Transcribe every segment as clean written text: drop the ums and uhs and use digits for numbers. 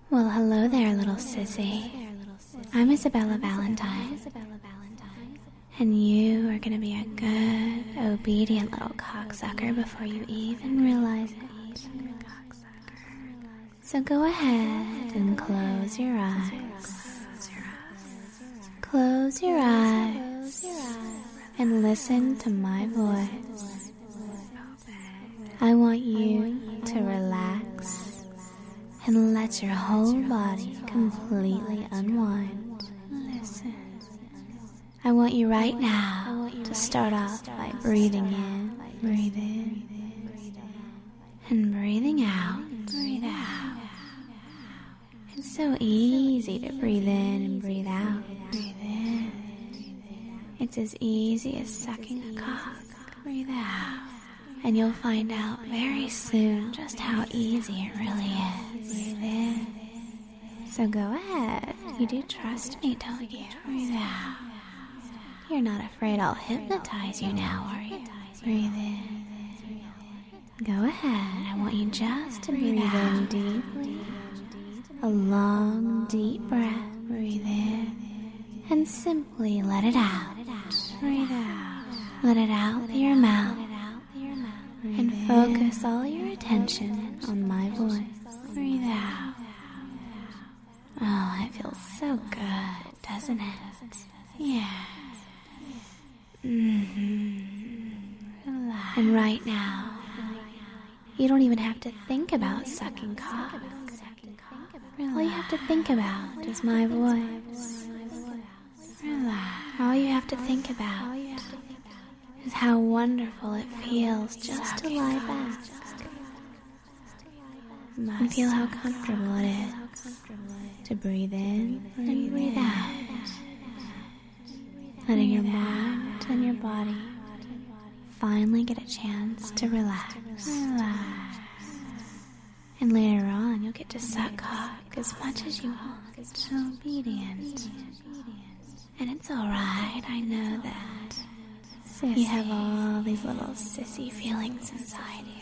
Well, hello there, little sissy. I'm Isabella Valentine. And you are gonna be a good, obedient little cocksucker before you even realize it. So go ahead and close your eyes. Close your eyes and listen to my voice. I want you to relax and let your whole body completely unwind. Listen. I want you right now to start off by breathing in, and breathing out, It's so easy to breathe in and breathe out. It's as easy as sucking a cock. Breathe out. And you'll find out very soon just how easy it really is. Breathe in. So go ahead. You do trust me, don't you? Breathe out. You're not afraid I'll hypnotize you now, are you? Breathe in. Go ahead. I want you just to breathe in deeply. A long, deep breath. Breathe in. And simply let it out. Breathe out. Let it out through your mouth. And focus all your attention on my voice. Breathe out. Oh, it feels so good, doesn't it? Yeah. Relax. And right now, you don't even have to think about sucking cock. All you have to think about is my voice. Relax. All you have to think about is how wonderful it feels just to lie back and feel how comfortable it is to breathe in and breathe out, letting your mind and your body finally get a chance to relax. And later on, you'll get to suck cock as much as you want. It's so obedient. And it's alright, I know that. Sissy. You have all these little sissy feelings inside you.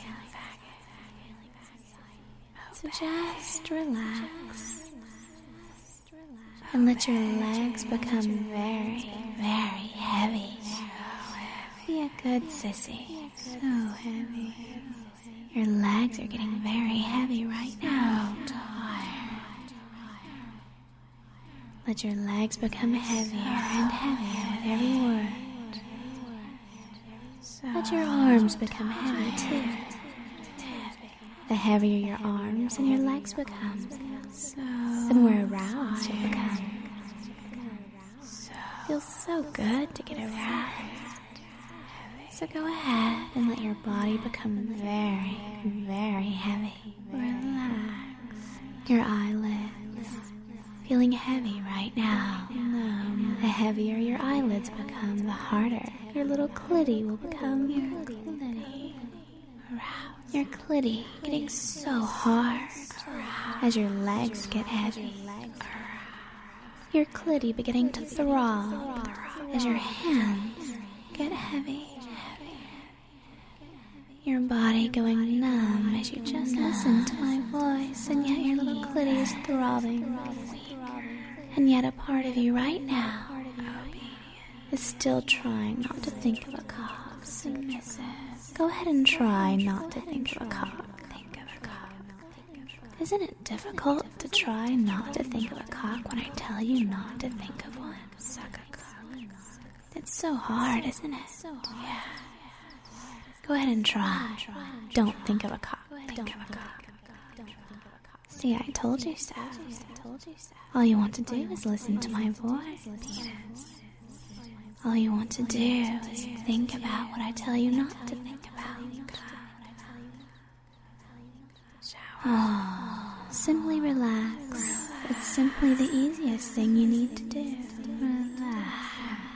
So just relax. And let your legs become very, very heavy. Be a good sissy. So heavy. Your legs are getting very heavy right now. Let your legs become heavier and heavier with every word. Let your arms become heavy too. The heavier your arms and your legs become, the more aroused you'll become. Feels so good to get aroused. So go ahead and let your body become very, very heavy. Relax. Your eyelids feeling heavy right now. The heavier your eyelids become, the harder your little clitty will become. Your clitty getting so hard as your legs get heavy. Your clitty beginning to throb as your hands get heavy. Your body going numb as you just listen to my voice, and yet your little clitty is throbbing. And yet a part of you right now is still trying not to think of a cock. Go ahead and try not to think of a cock. Isn't it difficult to try not to think of a cock when I tell you not to think of one? Suck a cock. It's so hard, isn't it? Yeah. Go ahead and try. Don't think of a cock. Think of a cock. See, I told you so. All you want to do is listen to my voice. All you want to do is think about what I tell you not to think about. Oh, simply relax. It's simply the easiest thing you need to do. Relax.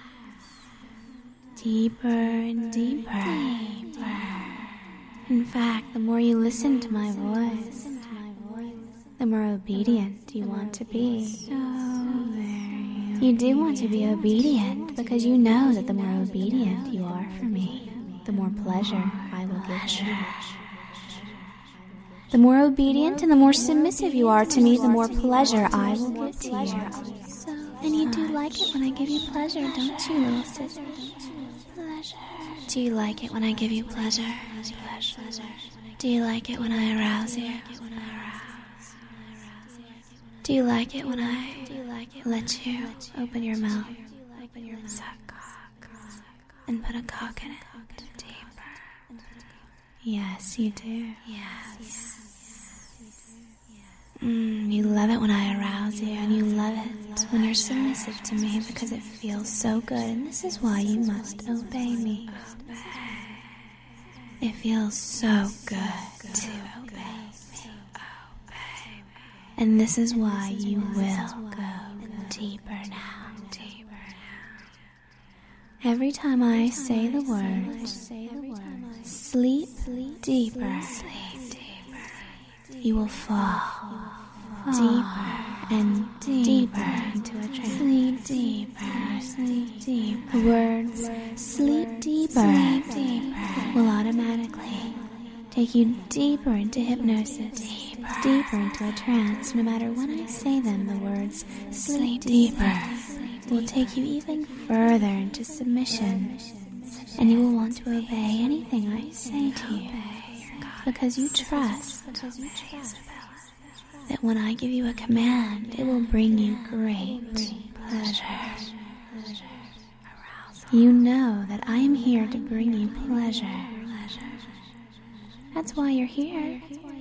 Deeper and deeper. In fact, the more you listen to my voice, the more obedient you want to be. You do want to be obedient because you know that the more obedient you are for me, the more pleasure I will give you. The more obedient and the more submissive you are to me, the more pleasure I will give to you. And you do like it when I give you pleasure, don't you, little sister? Pleasure. Do you like it when I give you pleasure? Do you like it when I arouse you? Do you like it when I let you open your mouth, suck, and put a cock in it deeper? Yes, you do. Yes. You love it when I arouse you, and you love it when you're submissive to me because it feels so good, and this is why you must obey me. It feels so good to obey me. And this is why you will go deeper now. Every time I say the words, sleep deeper, you will fall deeper and deeper into a trance. Sleep deeper. The words sleep deeper will automatically take you deeper into hypnosis, deeper into a trance. No matter when I say them, the words sleep deeper will take you even further into submission, and you will want to obey anything I say to you because you trust that when I give you a command, it will bring you great pleasure. You know that I am here to bring you pleasure. That's why you're here.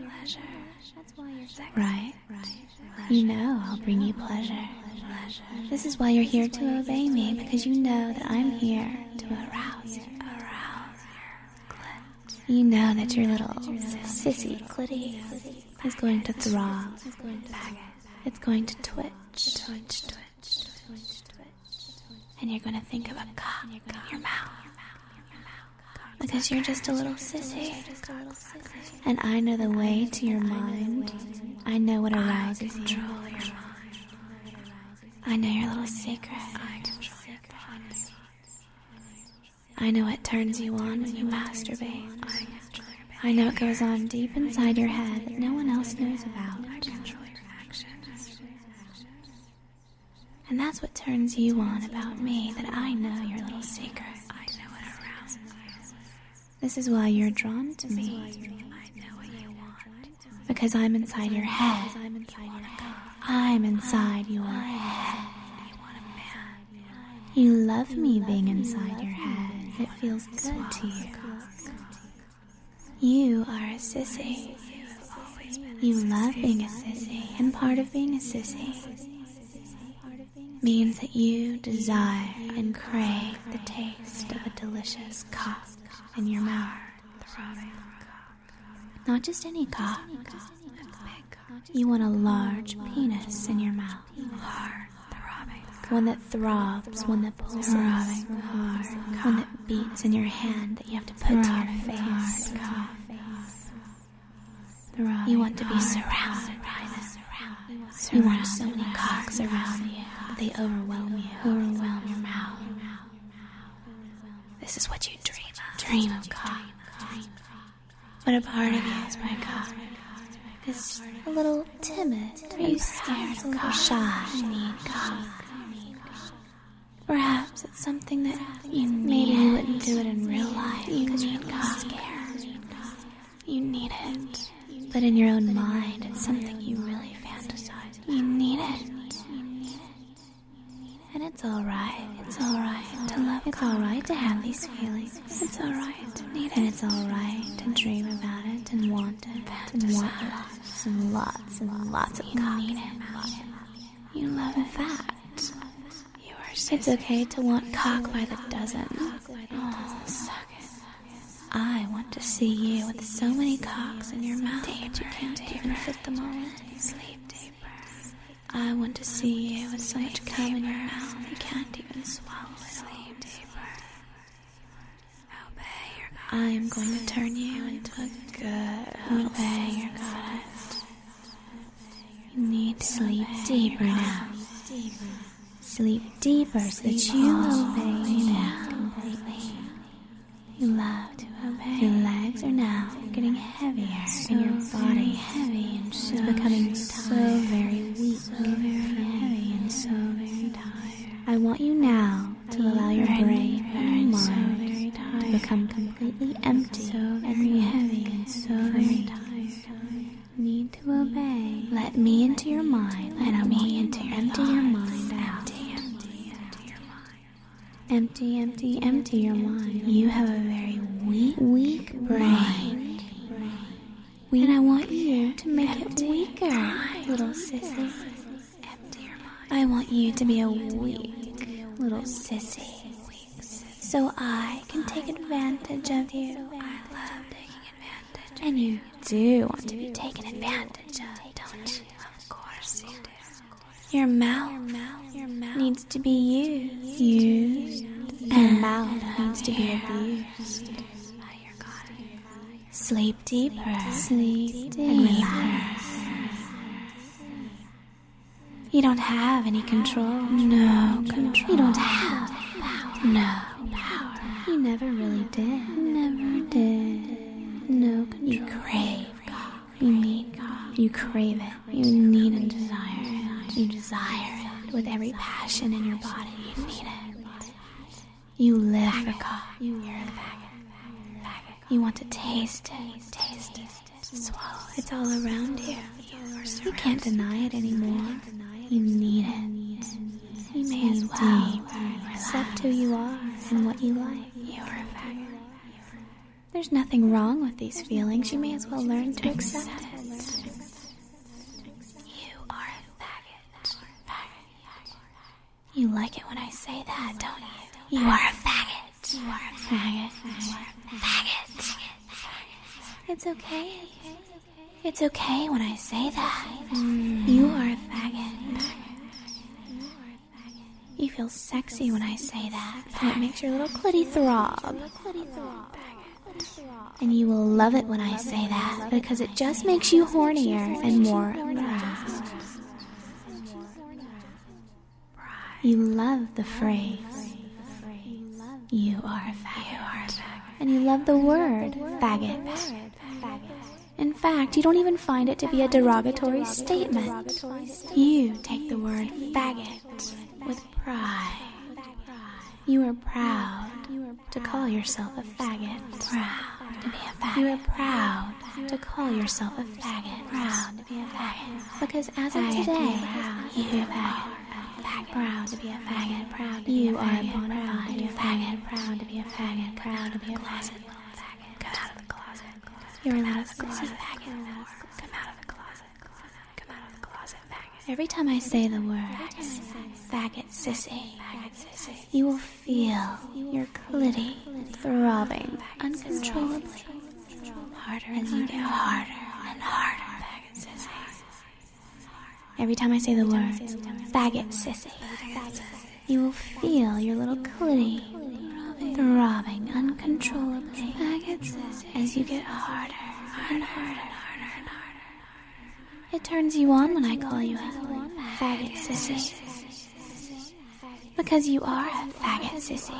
Right? You know I'll bring you pleasure. This is why you're here to obey me, because you know that I'm here to arouse you. You know that your little sissy clitty is going to throb. It's going to twitch. And you're going to think of a cock in your mouth. Because you're just a little sissy. And I know the way to your mind. I know what arouses you. I know your little secret. I know what turns you on when you masturbate. I know what goes on deep inside your head that no one else knows about. And that's what turns you on about me, that I know your little secret. This is why you're drawn to me. Because I'm inside your head. I'm inside your head. You love me being inside your head. It feels good to you. You are a sissy. You love being a sissy, and part of being a sissy means that you desire and crave the taste of a delicious cock in your mouth. Not just any cock. You want a large penis in your mouth. One that throbs, one that pulses, one that beats in your hand that you have to put to your face. You want to be surrounded by them. You want so many cocks around you that they overwhelm you, overwhelm your mouth. This is what you dream of. Dream of cock. But a part of you is my cock. Is a little timid. Are you scared? A little shy. Need cock. Perhaps it's something that maybe you wouldn't do it in real life because you're scared. You need it. But in your own mind, it's something you really fantasize. You need it. And it's alright. It's alright to love. It's alright to have these feelings. It's alright to need it. And it's alright to dream about it and want it. And want lots and lots and lots of cock. You need it. You love it. In fact, it's okay to want cock by the dozen. Oh, suck it. I want to see you with so many cocks in your mouth that you can't even fit them all in. Sleep deeper. I want to see you with so much cum in your mouth that you can't even swallow it. Sleep deeper. Obey your goddess. I am going to turn you into a good obey your goddess. You need to sleep deeper now. Sleep deeper so that you obey me now completely. You love to obey. Your legs are now getting heavier and your body let me into your mind. Let me into your empty your mind out. Empty your mind. You have a very weak brain. And I want you to make it weaker, little sissy. I want you to be a weak little sissy, so I can take advantage of you. I love taking advantage. And you do want to be taken advantage of, don't you? Of course you do. Your mouth needs to be used. And your mouth needs to be abused. Sleep deeper, and relax. You don't have any control. No control. You don't have power. No power. You never really did. Never did. No control. You crave God. You need God. You crave it. You need and desire it. You desire it with every passion in your body. You need it. You live for God. You're a faggot. You want to taste it, swallow it. It's all around you. You can't deny it anymore. You need it. You may as well accept who you are and what you like. You're a faggot. There's nothing wrong with these feelings. You may as well learn to accept it. You are a faggot. You like it when I say that, don't you? You are a faggot. You are a faggot. Faggot. It's okay. It's okay when I say that. You are a faggot. You feel sexy when I say that. And it makes your little clitty throb. And you will love it when I say that, because it just makes you hornier and more aroused. You love the phrase, you are a faggot. And you love the word, faggot. In fact, you don't even find it to be a derogatory statement. You take the word faggot with pride. You are proud to call yourself a faggot. Proud to be a faggot. You are proud to call yourself a faggot. Proud to be a faggot. Because as of today, you are faggot. Proud to be a faggot. Proud to be a faggot. You are a bona fide faggot. Proud to be a faggot. Proud to be a closet. Come out of the closet. You're a little sissy faggot. Come out of the closet. Come out of the closet, faggot. Every time I say the words faggot sissy, you will feel your clitty throbbing uncontrollably. Harder as you get harder and harder, faggot sissy. Every time I say the words faggot sissy, you will feel your little clitty throbbing uncontrollably as you get harder and harder and harder and harder. It turns you on when I call you a faggot sissy, because you are a faggot sissy.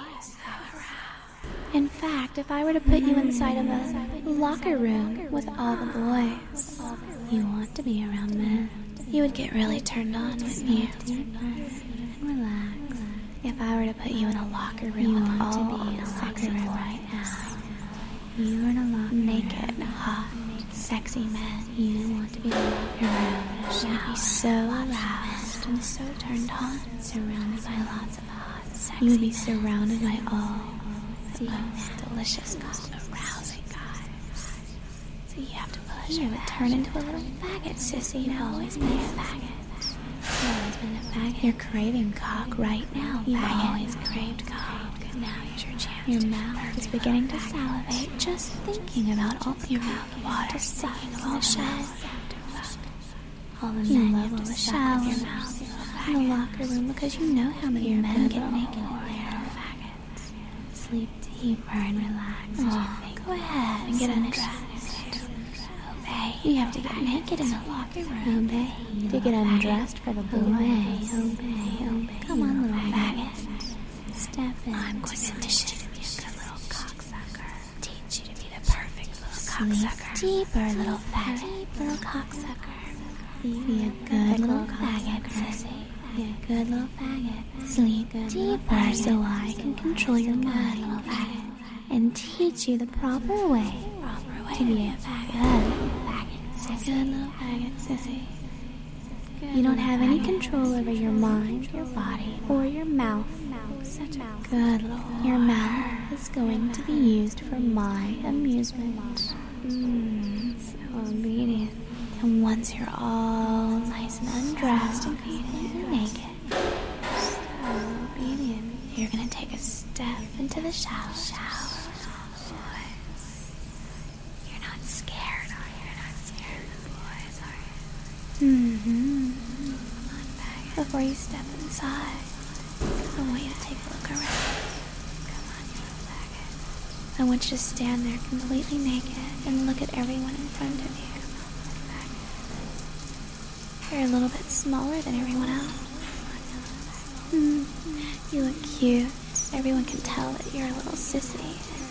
In fact, if I were to put you inside of a locker room with all the boys you want to be around men, you would get really turned on, wouldn't you? And relax. If I were to put you in a locker room with all the sexy boys right now, you are in a locker naked, hot, sexy men. You want to be in a locker room. You would be so aroused and so turned on, surrounded by lots of hot, sexy. You would be surrounded by all the most delicious, arousing guys. So you have to push. You would turn into a little faggot sissy. You've always been a faggot. You've always been a faggot. You're craving cock right now. You've always craved cock. Now is your chance. Your mouth is beginning to salivate just thinking about all the mouth water, just sucking all the shells. All the men love all the shells in your mouth in the locker room, because you know how many men get naked in there. Faggots. Sleep deeper and relax. Go ahead and get undressed. Obey. You have to get naked in the locker room. Obey. To get undressed for the boys. Obey. Come on, little faggot. Step in. I'm going to teach you to be a good little cocksucker. Teach you to be the perfect little cocksucker. Deeper, little faggot. Little cocksucker. Be a good little faggot, sissy. Be a good little faggot. Sleep deeper so I can control your mind, little faggot, and teach you the proper way to be a good little faggot, sissy. Good little faggot, sissy. You don't have any control over your mind, your body, or your mouth. Such a good Lord. Your mouth is going to be used for my amusement. So obedient. And once you're all nice and undressed and completely naked, so obedient, you're gonna take a step into the shower. You're not scared, are you? You're not scared of the boys, are you? Come on, back. Before you step inside, I want you to take a look around. Come on, you little faggot. I want you to stand there completely naked and look at everyone in front of you. You're a little bit smaller than everyone else. You look cute. Everyone can tell that you're a little sissy.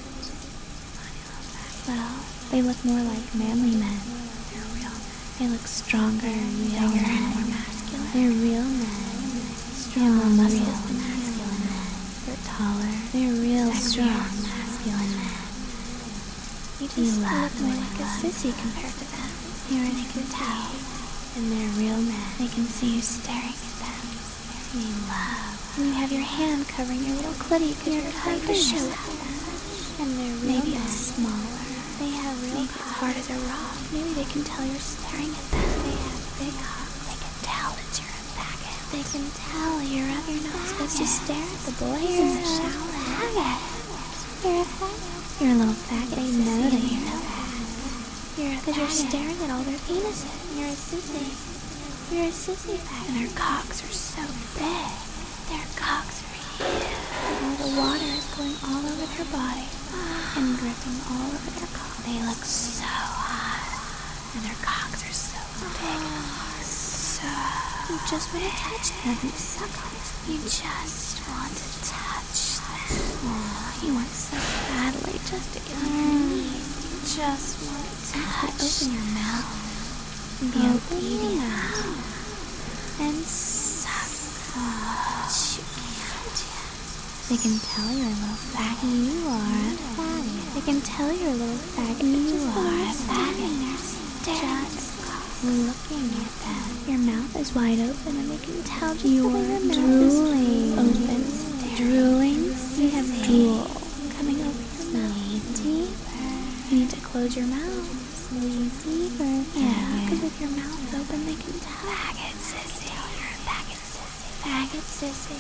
Well, they look more like manly men. They're real men. They look stronger, bigger, and more masculine. They're real men. Strong, muscles than masculine men. They're taller. They're real, strong, masculine men. You just look more like a sissy compared to them. You're a sissy. And they're real men. They can see you staring at them. You love. And you have your hand covering your little clitty because you're trying to show it to them. And they're real maybe men. It's smaller. They have real maybe cocks. As hard as a rock. Maybe they can tell you're staring at them. They have big cocks. They can tell that you're a faggot. They can tell you're not supposed to stare at the boys in the shower. You're a faggot. You're a little faggot. They know that you're a faggot. Because you're staring at all their penises. You're a sissy. You're a sissy faggot. And their cocks are so big. Their cocks are huge. And all the water is going all over their body and dripping all over their cock. They look so hot. And their cocks are so big and hard. So you just want to touch them and suck on them. You just want to touch them. Oh, you want so badly just to get on your knees. Just want to open your mouth and be obedient and suck what you can't. They can tell you're a little faggot. You are a faggot. They can tell you're a little faggot. You are a faggot. And they're staring looking at them. Your mouth is wide open and they can tell just you are drooling. Open, drooling. You have drool coming over your mouth. Deeper. You need to close your mouth. Sleep deeper. Yeah, because with your mouth open, they can tell. Faggot sissy. You're a faggot sissy. Faggot sissy.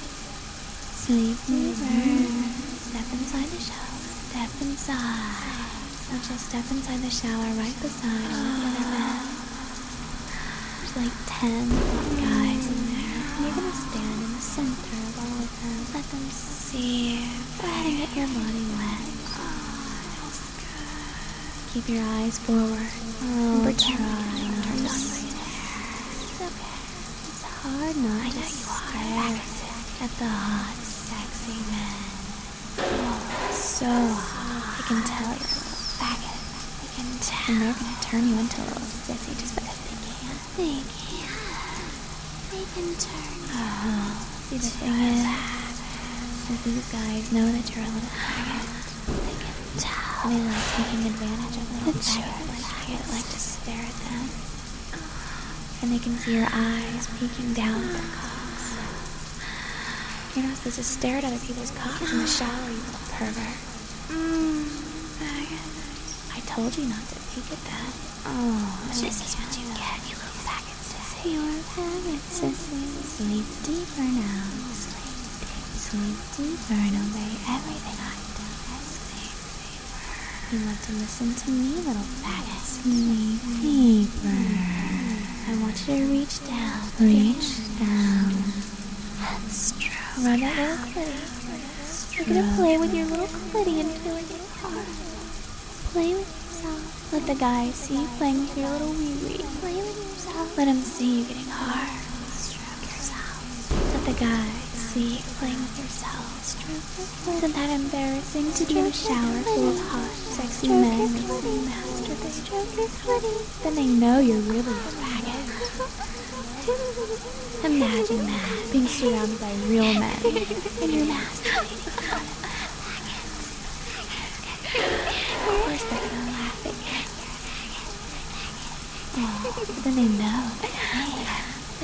Sleep deeper. Step inside the shower. Step inside. So just step inside the shower right beside all the other men. There's like 10 guys in there. And you're going to stand in the center of all of them. Let them see you. Go ahead and get your body wet. Keep your eyes forward. Try not to turn on your hair. It's okay. It's hard not to stare at the hot, sexy men. Oh, so hot. They can tell you're a little faggot. They can tell. And they're gonna turn you into a little sissy just because they can. They can. They can turn you. Oh, see, the thing is, that these guys know that you're a little faggot. They can tell. They like taking advantage of little faggots that like to stare at them. And they can see your eyes peeking down at their cocks. You're not supposed to stare at other people's cocks in the shower, you little pervert. Faggot. I told you not to peek at that. Oh, this is what you get, you little faggot sissy. You're a faggot sissy. Sleep deeper now. Sleep deeper and obey everything I do. You want to listen to me, little faggot. Sleep deeper. I want you to reach down. Reach down. And stroke. Rub that little clitty. You're gonna play with your little clitty until it gets hard. Play with yourself. Let the guys see you playing with your little wee-wee. Play with yourself. Let them see you getting hard. Stroke yourself. Let the guys see you playing with yourself. Isn't that embarrassing to be in a shower full of hot, sexy men and masturbate? Then they know you're really a faggot. Imagine that, being surrounded by real men and you're masturbating. Of course they're gonna laugh at you. Oh, but then they know that, hey,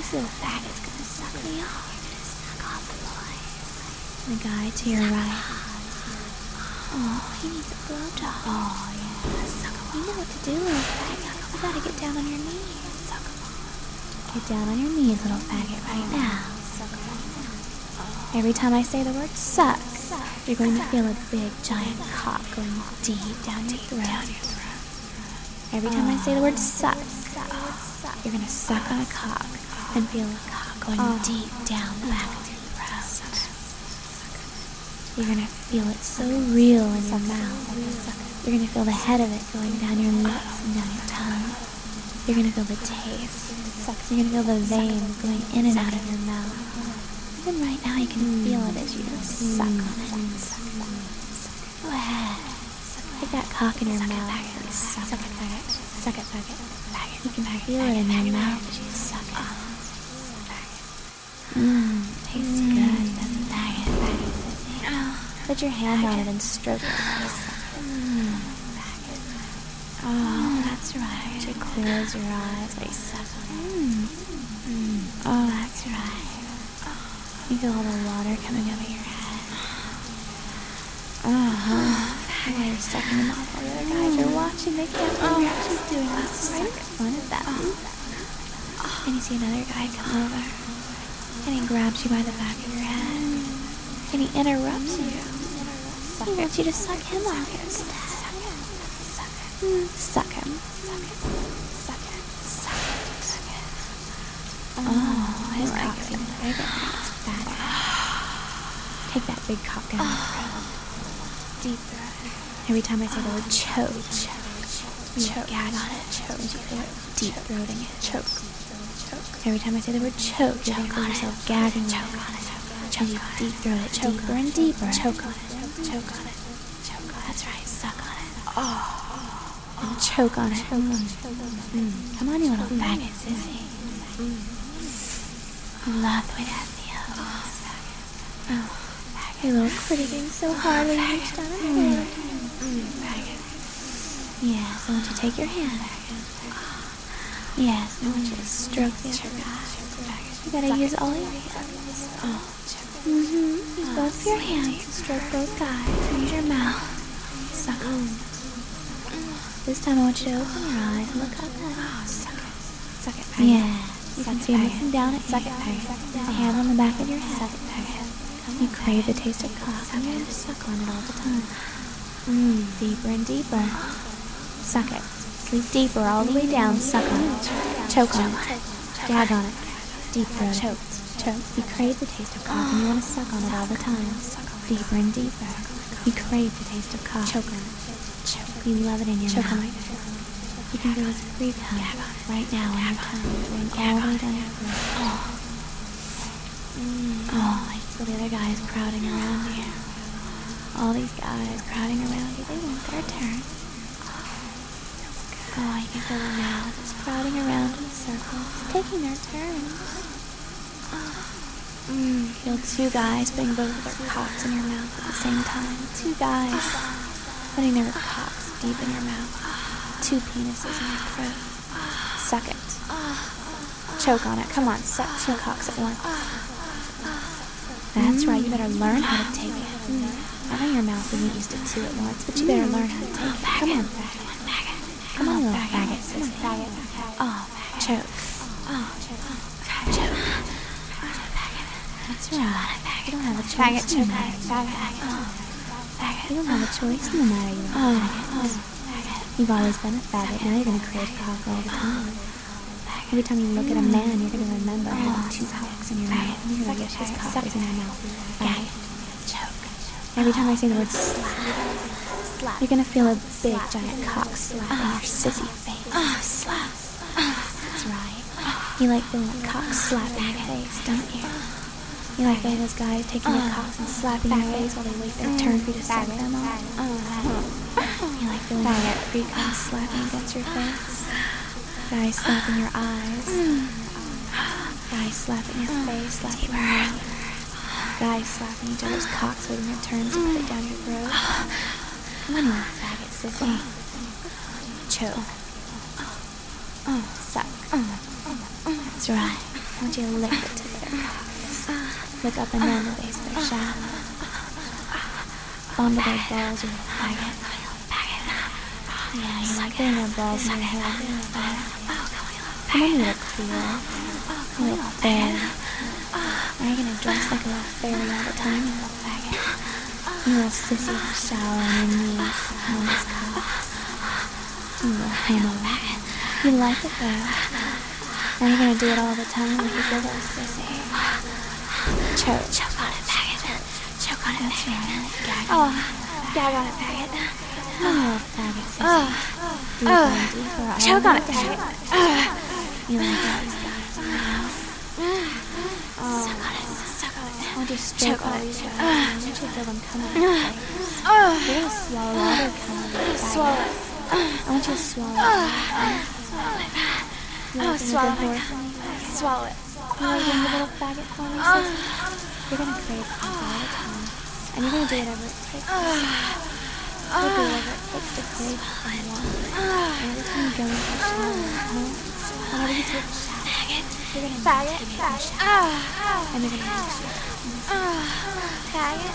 And the guy to your right. Oh, he needs a blowjob. Oh, yeah. You know what to do, little faggot. You gotta get down on your knees. Get down on your knees, little faggot, right now. Every time I say the word suck, you're going to feel a big, giant cock going deep down your throat. Every time I say the word suck, you're going to suck on a cock and feel a cock going deep down the back of your throat. You're going to feel it so real in your mouth. You're going to feel the head of it going down your lips and down your tongue. You're going to feel the taste. You're going to feel the veins going in and out of your mouth. Even right now, you can feel it as you just suck on it. Go ahead. Take that cock in your mouth and suck it, faggot. Suck it, faggot. You can feel it in your mouth as you suck it. Tastes good, doesn't it? Put your hand on it and stroke it while you suck it. Oh, that's right. You close your eyes while you suck it. Oh, that's right. You feel all the water coming over your head. While you're sucking them off, all the other guys are watching. They can't believe you're actually doing this. Suck fun at that. And you see another guy come over, and he grabs you by the back of your head, and he interrupts you. He wants you to suck him off instead. Suck him. Oh, his cock's even bigger. It's fatter. Take that big cock down your throat. Deep throat. Every time I say the word choke, gag on it. Choke. You feel it deep throating it. Choke. Every time I say the word choke, you're going to feel yourself gagging on it. Choke on it. Deep throat it. Deeper and deeper. Choke on it. Choke on it. That's right. Suck on it. And choke on it. Come on, you little faggot sissy. I love the way that feels. Your little critter getting so hard when you reach down and hold. Yes, I want you to take your hand. Yes, I want you to stroke the other guy. You gotta use all your hands. Use both your hands to stroke both guys. Use your mouth. Suck on. This time I want you to open your eyes and look up at it. Suck it. Yeah. You can see him looking down at you. The hand on the back of your head. You crave the taste of cock and you want to suck on it all the time. Deeper and deeper. Suck it. Sleep deeper all the way down. Suck on it. Choke on it. Gag on it. Deep throat. Choke. You crave the taste of cock and you want to suck on it all the time. Deeper and deeper. You crave the taste of cock. Choke on it. You love it in your mouth. You can feel his free tongue right now on your tongue, going all the way down your throat. I feel the other guys crowding around you. All these guys crowding around you, they want their turn. You can feel them now, just crowding around in a circle, just taking their turns. Feel two guys putting both of their cocks in your mouth at the same time. Two guys putting their cocks deep in your mouth. Two penises in your throat. Suck it. Choke on it. Come on, suck two cocks at once. That's right, you better learn how to take it. I know your mouth isn't used to two at once, but you better learn how to take it. Come on, faggot. Come on, little faggot. Choke. Choke. That's right. You don't have a choice in the matter. You don't have a choice in the matter, you little faggot. You've always been a faggot, now you're going to crave cock all the time. Every time you look at a man, you're going to remember having two cocks in your mouth. You're going to wish his cock was in your mouth. Choke. Every time I say the word slap, you're going to feel a big, giant cock slap in your sissy face. Slap. That's right. You like feeling a cock slap in your face, don't you? You like feeling those guys taking their cocks and slapping your face while they wait their turn for you to suck them on? You like feeling that free cock slapping against your face? Guys slapping your eyes. Guys slapping your face, slapping your mouth. Guys slapping each other's cocks, waiting their turns to put it down your throat. Come on, you little faggot sissy. Choke. Suck. That's right. I want you to lick the tip of their cocks. Look up and down the base of their shaft. fondle their balls or faggot. Yeah, you like putting their balls in your hair. Come on, you little queer. You little fairy. Are you gonna dress like a little fairy all the time, you little faggot? You little sissy who shower on your knees on this cock. You little homo. You like it though. Are you gonna do it all the time like a good little sissy? Choke on it, faggot. Choke on it, that's faggot. Right. Oh, gag on it, faggot. You little faggot sissy. Choke on it, faggot. You like it? Suck on it. I want you to stroke all these guys. I want you to feel them come out of your face. You're gonna swallow all their cum. Swallow it. I want you to swallow it. Swallow it. Swallow it. You like being the little faggot for me, sis? You're gonna crave cum all the time. And you're gonna do whatever it takes to do whatever it takes to crave what you want. And every time you go into the shower at home, whenever you take a shower, you're gonna faggot. And you're gonna make sure. Faggot.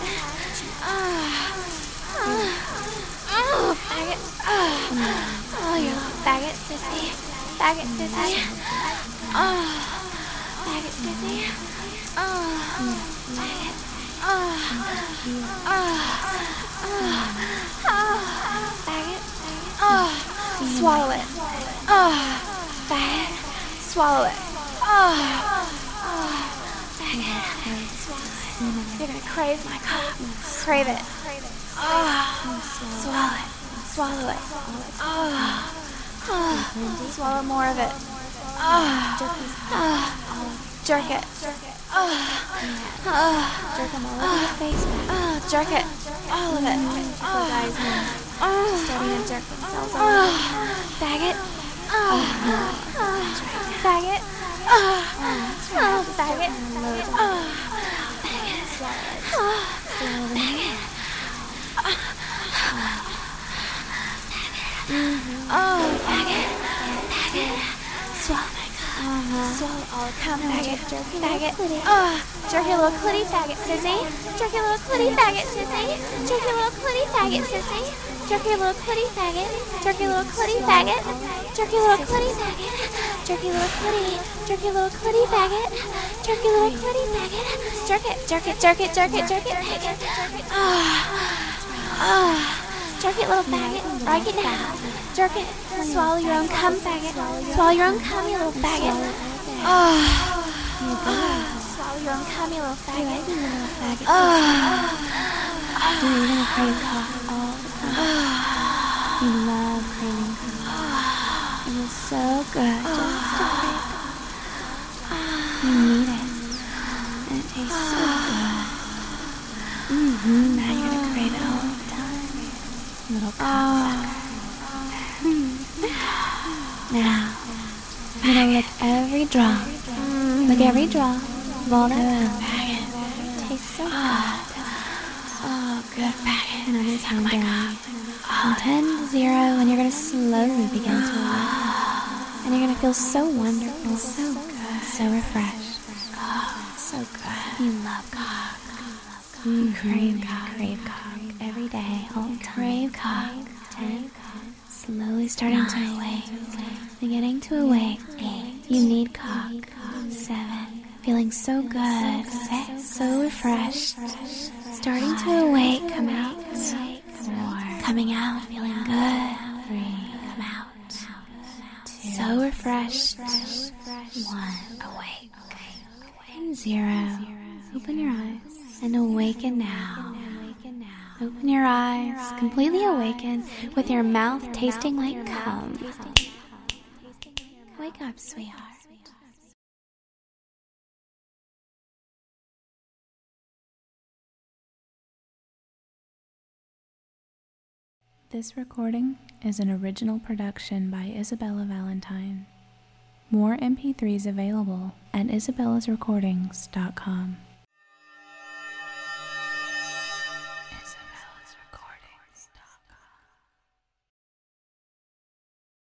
Faggot. Oh, you're a faggot, sissy. Faggot, sissy. Faggot, sissy. Faggot. Faggot. Swallow it. Faggot. Swallow it. You're gonna crave my cock. Crave it. Swallow it. Swallow it. Swallow more of it. Jerk it. Jerk them all over your face. Jerk it. All of it. The guys starting to jerk themselves all over. Faggot. Faggot. Faggot. Swallow all the cum, faggot. Faggot. Jerk your little clitty, faggot, sissy. Jerk your little clitty, faggot, sissy. Jerk your little clitty, faggot, sissy. Jerk your little clitty, faggot. Jerk your little clitty, faggot. Jerk your little clitty, faggot. Jerk your little clitty. Jerk your little clitty, faggot. Jerk your little clitty, faggot. Jerk it, jerk it, jerk it, jerk it, jerk it, faggot. Jerk it, little faggot. Break it down. Jerk it. Swallow your own cum, faggot. Swallow your own cum, you little faggot. Swallow your own cum, you little faggot. You're gonna crave cock all the time. You love craving cock. It is so good just to crave cock. You need it. And it tastes so good. Now you're gonna crave it all the time. Little cocksucker. Now, I'm gonna lick every drop. Lick every drop of all that cum. It tastes so good. Oh, good faggot. And I'm gonna count down from 10 to 0, and you're gonna slowly begin to awake. And you're gonna feel so wonderful, so good, so refreshed. So good. You love cock. You crave cock every day, all the time. Crave cock. 10. Slowly starting to awake. Beginning to awake. 8. You need cock. 7. Feeling so good. 6. So refreshed. Starting to awake. Come out. 4. Coming out. Feeling good. 3. Come out. 2. So refreshed. 1. Awake. And 0. Open your eyes. And awaken now. Open your eyes, completely awaken, with your mouth tasting like cum. Wake up, sweetheart. This recording is an original production by Isabella Valentine. More MP3s available at isabellasrecordings.com.